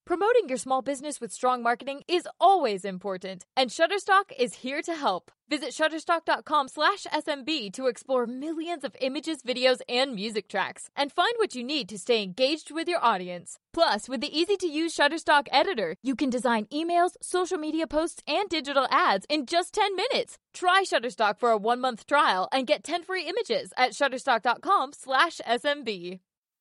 Promoting your small business with strong marketing is always important, and Shutterstock is here to help. Visit Shutterstock.com/SMB to explore millions of images, videos, and music tracks, and find what you need to stay engaged with your audience. Plus, with the easy-to-use Shutterstock editor, you can design emails, social media posts, and digital ads in just 10 minutes. Try Shutterstock for a 1-month trial and get 10 free images at Shutterstock.com/SMB.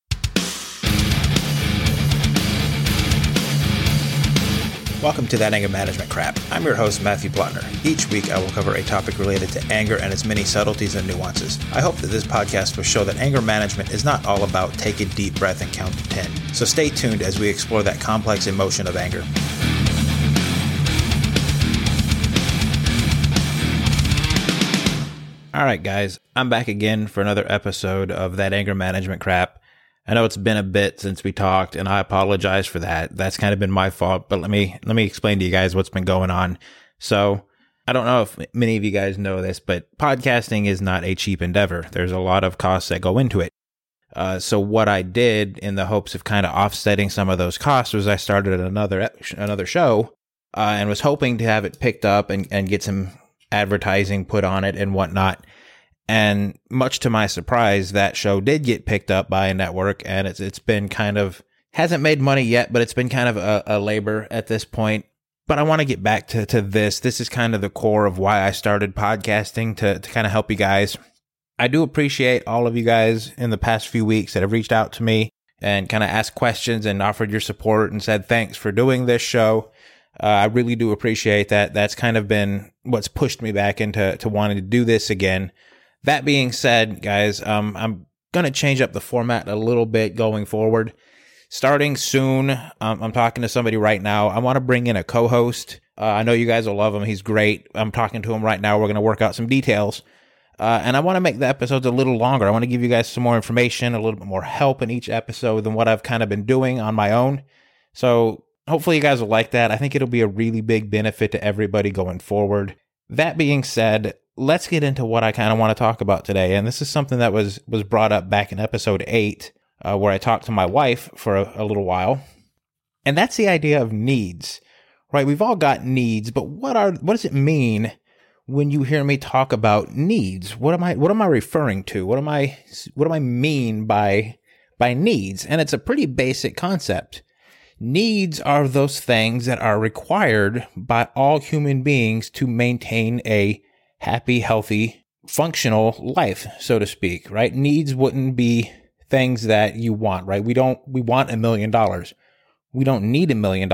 Welcome to That Anger Management Crap. I'm your host, Matthew Plotner. Each week, I will cover a topic related to anger and its many subtleties and nuances. I hope that this podcast will show that anger management is not all about take a deep breath and count to 10. So stay tuned as we explore that complex emotion of anger. All right, guys, I'm back again for another episode of That Anger Management Crap. I know it's been a bit since we talked, and I apologize for that. That's kind of been my fault, but let me explain to you guys what's been going on. So, I don't know if many of you guys know this, but podcasting is not a cheap endeavor. There's a lot of costs that go into it. So what I did in the hopes of kind of offsetting some of those costs was I started another show, and was hoping to have it picked up and get some advertising put on it and whatnot. And much to my surprise, that show did get picked up by a network, and it's been kind of, hasn't made money yet, but it's been kind of a labor at this point. But I want to get back to this. This is kind of the core of why I started podcasting, to kind of help you guys. I do appreciate all of you guys in the past few weeks that have reached out to me and kind of asked questions and offered your support and said thanks for doing this show. I really do appreciate that. That's kind of been what's pushed me back into wanting to do this again. That being said, guys, I'm going to change up the format a little bit going forward. Starting soon, I'm talking to somebody right now. I want to bring in a co-host. I know you guys will love him. He's great. I'm talking to him right now. We're going to work out some details. And I want to make the episodes a little longer. I want to give you guys some more information, a little bit more help in each episode than what I've kind of been doing on my own. So hopefully you guys will like that. I think it'll be a really big benefit to everybody going forward. That being said, let's get into what I kind of want to talk about today. And this is something that was brought up back in episode 8, where I talked to my wife for a little while. And that's the idea of needs, right? We've all got needs, but what does it mean when you hear me talk about needs? What am I referring to? What do I mean by needs? And it's a pretty basic concept. Needs are those things that are required by all human beings to maintain a happy, healthy, functional life, so to speak, right? Needs wouldn't be things that you want, right? We want $1 million. We don't need $1 million.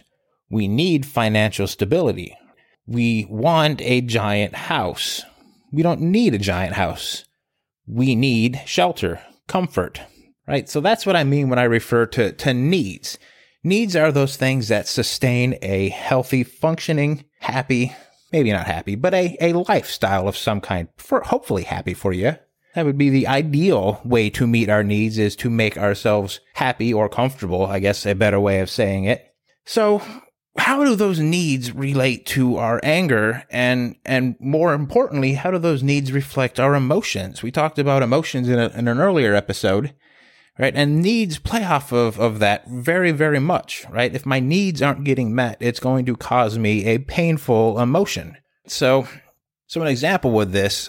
We need financial stability. We want a giant house. We don't need a giant house. We need shelter, comfort, right? So that's what I mean when I refer to needs. Needs are those things that sustain a healthy, functioning, happy, maybe not happy, but a lifestyle of some kind, for hopefully happy for you. That would be the ideal way to meet our needs, is to make ourselves happy or comfortable, I guess a better way of saying it. So how do those needs relate to our anger? And more importantly, how do those needs reflect our emotions? We talked about emotions in an earlier episode. Right. And needs play off of that very, very much. Right. If my needs aren't getting met, it's going to cause me a painful emotion. So an example of this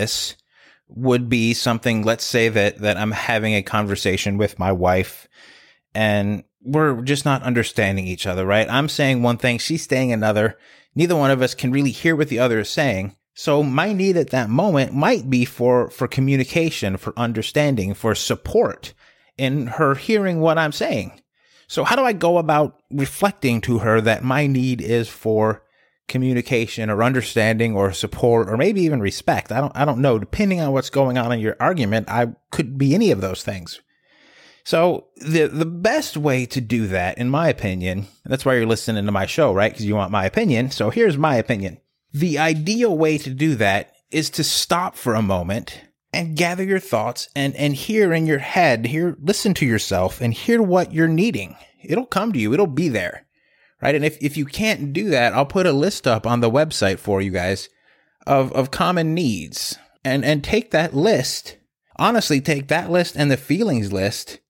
would be something, let's say that I'm having a conversation with my wife and we're just not understanding each other. Right. I'm saying one thing, she's saying another. Neither one of us can really hear what the other is saying. So my need at that moment might be for communication, for understanding, for support in her hearing what I'm saying. So how do I go about reflecting to her that my need is for communication or understanding or support or maybe even respect? I don't know. Depending on what's going on in your argument, I could be any of those things. So the best way to do that, in my opinion, and that's why you're listening to my show, right? Because you want my opinion. So here's my opinion. The ideal way to do that is to stop for a moment and gather your thoughts and hear in your head, listen to yourself and hear what you're needing. It'll come to you. It'll be there, right? And if you can't do that, I'll put a list up on the website for you guys of common needs and take that list, honestly, take that list and the feelings list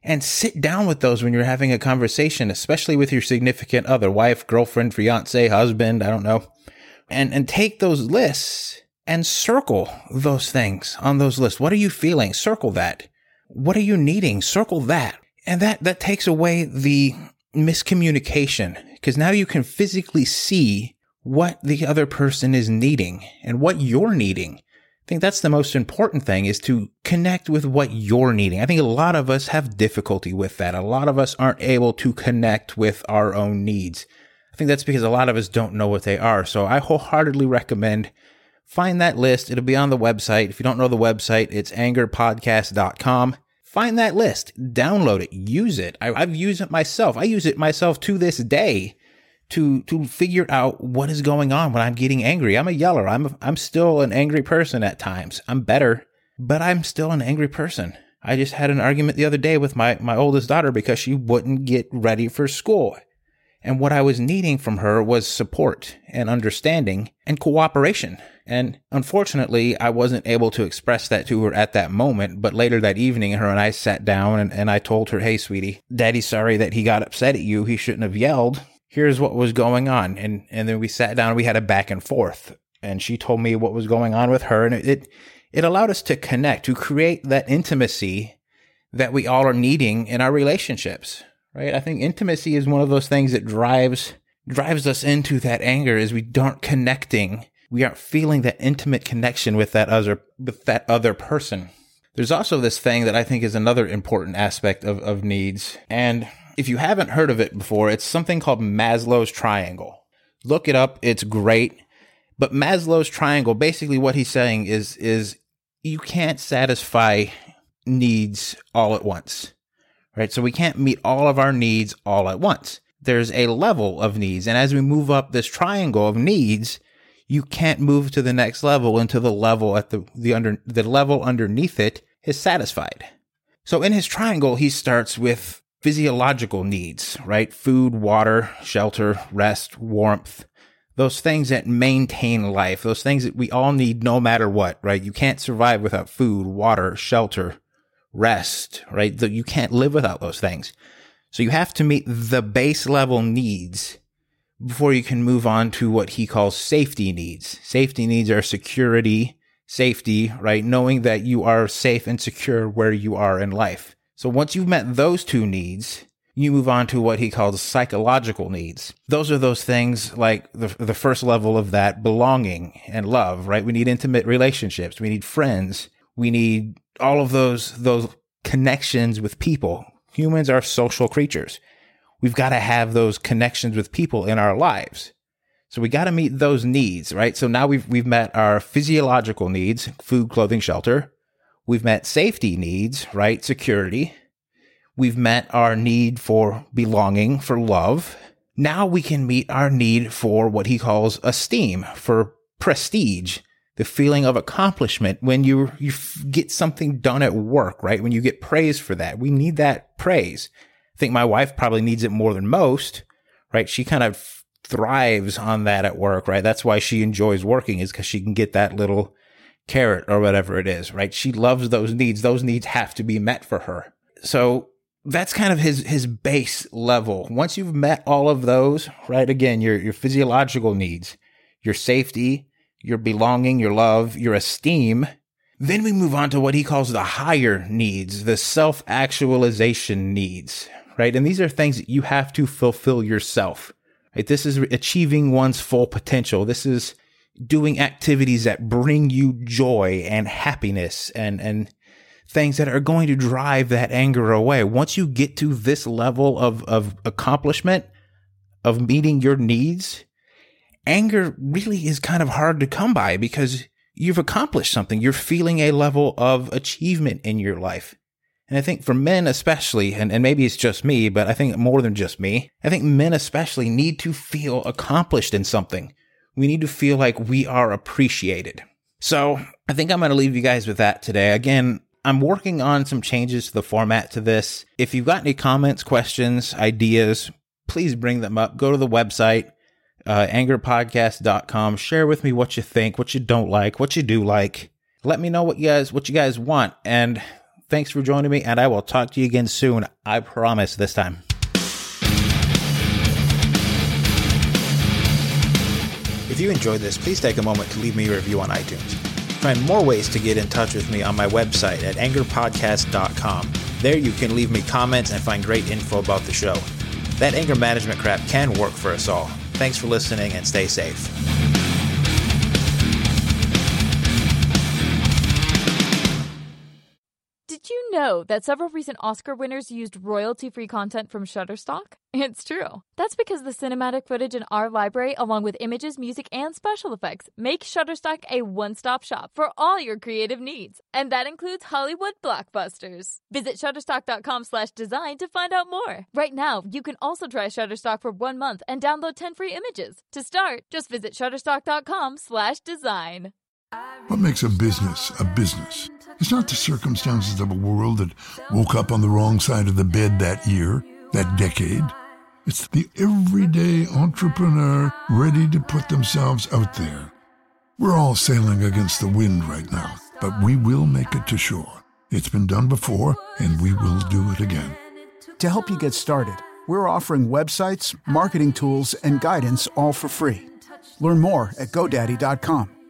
and sit down with those when you're having a conversation, especially with your significant other, wife, girlfriend, fiance, husband, I don't know, and take those lists and circle those things on those lists. What are you feeling? Circle that. What are you needing? Circle that. And that takes away the miscommunication, because now you can physically see what the other person is needing and what you're needing. I think that's the most important thing, is to connect with what you're needing. I think a lot of us have difficulty with that. A lot of us aren't able to connect with our own needs. I think that's because a lot of us don't know what they are. So I wholeheartedly recommend find that list. It'll be on the website. If you don't know the website, it's angerpodcast.com. Find that list, download it, use it. I've used it myself. I use it myself to this day to figure out what is going on when I'm getting angry. I'm a yeller. I'm still an angry person at times. I'm better, but I'm still an angry person. I just had an argument the other day with my oldest daughter because she wouldn't get ready for school. And what I was needing from her was support and understanding and cooperation. And unfortunately, I wasn't able to express that to her at that moment. But later that evening, her and I sat down and I told her, hey, sweetie, Daddy's sorry that he got upset at you. He shouldn't have yelled. Here's what was going on. And then we sat down and we had a back and forth. And she told me what was going on with her. And it allowed us to connect, to create that intimacy that we all are needing in our relationships. Right? I think intimacy is one of those things that drives us into that anger, is we aren't connecting. We aren't feeling that intimate connection with that other person. There's also this thing that I think is another important aspect of needs. And if you haven't heard of it before, it's something called Maslow's triangle. Look it up. It's great. But Maslow's triangle, basically what he's saying is you can't satisfy needs all at once. Right? So we can't meet all of our needs all at once. There's a level of needs. And as we move up this triangle of needs, you can't move to the next level until the level at the level underneath it is satisfied. So in his triangle, he starts with physiological needs, right? Food, water, shelter, rest, warmth, those things that maintain life, those things that we all need no matter what, right? You can't survive without food, water, shelter, rest, right? You can't live without those things. So you have to meet the base level needs before you can move on to what he calls safety needs. Safety needs are security, safety, right? Knowing that you are safe and secure where you are in life. So once you've met those two needs, you move on to what he calls psychological needs. Those are those things like the first level of that, belonging and love, right? We need intimate relationships. We need friends. We need all of those connections with people. Humans are social creatures. We've got to have those connections with people in our lives. So we got to meet those needs, right? So now we've met our physiological needs, food, clothing, shelter. We've met safety needs, right? Security. We've met our need for belonging, for love. Now we can meet our need for what he calls esteem, for prestige, the feeling of accomplishment when you get something done at work, right? When you get praise for that. We need that praise. I think my wife probably needs it more than most, right? She kind of thrives on that at work, right? That's why she enjoys working, is because she can get that little carrot or whatever it is, right? She loves those needs. Those needs have to be met for her. So that's kind of his base level. Once you've met all of those, right? Again, your physiological needs, your safety, your belonging, your love, your esteem. Then we move on to what he calls the higher needs, the self-actualization needs, right? And these are things that you have to fulfill yourself, right? This is achieving one's full potential. This is doing activities that bring you joy and happiness and things that are going to drive that anger away. Once you get to this level of accomplishment, of meeting your needs, anger really is kind of hard to come by because you've accomplished something. You're feeling a level of achievement in your life. And I think for men especially, and maybe it's just me, but I think more than just me, I think men especially need to feel accomplished in something. We need to feel like we are appreciated. So I think I'm going to leave you guys with that today. Again, I'm working on some changes to the format to this. If you've got any comments, questions, ideas, please bring them up. Go to the website, angerpodcast.com. Share with me what you think, what you don't like, what you do like. Let me know what you guys want. And Thanks for joining me, and I will talk to you again soon. I promise this time. If you enjoyed this, please take a moment to leave me a review on iTunes. Find more ways to get in touch with me on my website at angerpodcast.com. There you can leave me comments and find great info about the show. That anger management crap can work for us all. Thanks for listening and stay safe. Did you know that several recent Oscar winners used royalty-free content from Shutterstock? It's true. That's because the cinematic footage in our library, along with images, music, and special effects, make Shutterstock a one-stop shop for all your creative needs. And that includes Hollywood blockbusters. Visit Shutterstock.com/design to find out more. Right now, you can also try Shutterstock for 1 month and download 10 free images. To start, just visit Shutterstock.com/design. What makes a business a business? It's not the circumstances of a world that woke up on the wrong side of the bed that year, that decade. It's the everyday entrepreneur ready to put themselves out there. We're all sailing against the wind right now, but we will make it to shore. It's been done before, and we will do it again. To help you get started, we're offering websites, marketing tools, and guidance all for free. Learn more at GoDaddy.com.